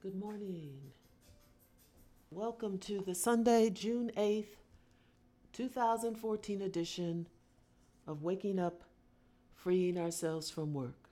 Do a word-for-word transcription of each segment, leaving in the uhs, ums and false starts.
Good morning. Welcome to the Sunday, June eighth, twenty fourteen edition of Waking Up, Freeing Ourselves from Work.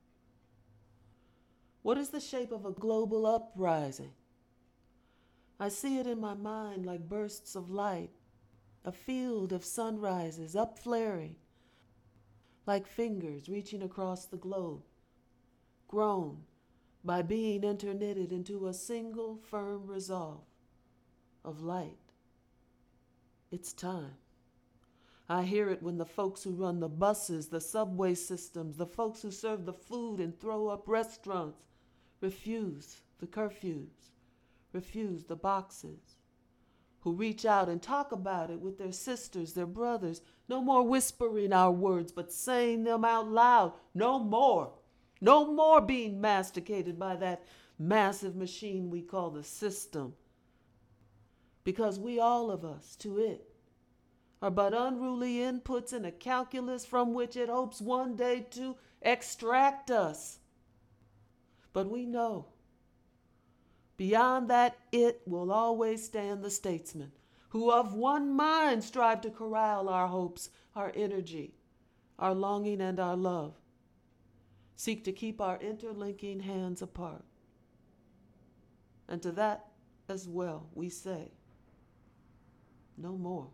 What is the shape of a global uprising? I see it in my mind like bursts of light, a field of sunrises upflaring, like fingers reaching across the globe, grown by being interknitted into a single firm resolve of light. It's time. I hear it when the folks who run the buses, the subway systems, the folks who serve the food and throw up restaurants refuse the curfews, refuse the boxes, who reach out and talk about it with their sisters, their brothers. No more whispering our words, but saying them out loud. No more. No more being masticated by that massive machine we call the system. Because we, all of us, to it, are but unruly inputs in a calculus from which it hopes one day to extract us. But we know, beyond that it will always stand the statesman, who of one mind strive to corral our hopes, our energy, our longing, and our love. Seek to keep our interlinking hands apart. And to that as well we say, no more.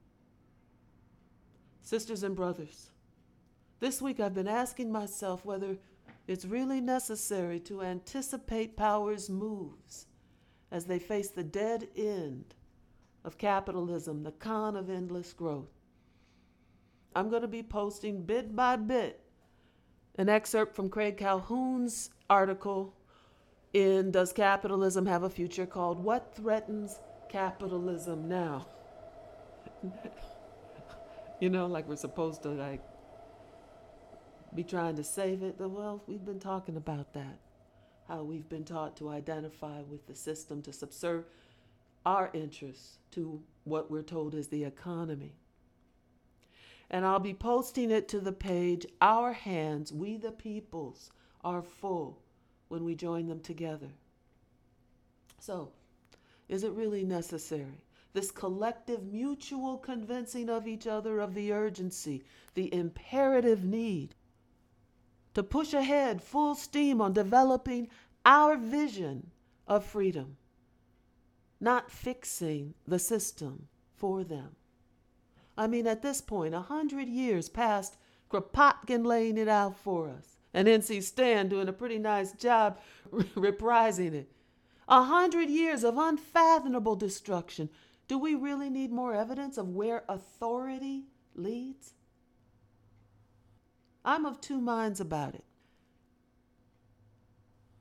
Sisters and brothers, this week I've been asking myself whether it's really necessary to anticipate power's moves as they face the dead end of capitalism, the con of endless growth. I'm going to be posting bit by bit an excerpt from Craig Calhoun's article in Does Capitalism Have a Future, called What Threatens Capitalism Now? You know, like we're supposed to like be trying to save it. Well, we've been talking about that. How we've been taught to identify with the system, to subserve our interests to what we're told is the economy. And I'll be posting it to the page, Our Hands, We the Peoples, Are Full, when we join them together. So, is it really necessary? This collective mutual convincing of each other of the urgency, the imperative need to push ahead full steam on developing our vision of freedom, not fixing the system for them. I mean, at this point, a hundred years past Kropotkin laying it out for us, and N C Stan doing a pretty nice job reprising it. A hundred years of unfathomable destruction. Do we really need more evidence of where authority leads? I'm of two minds about it.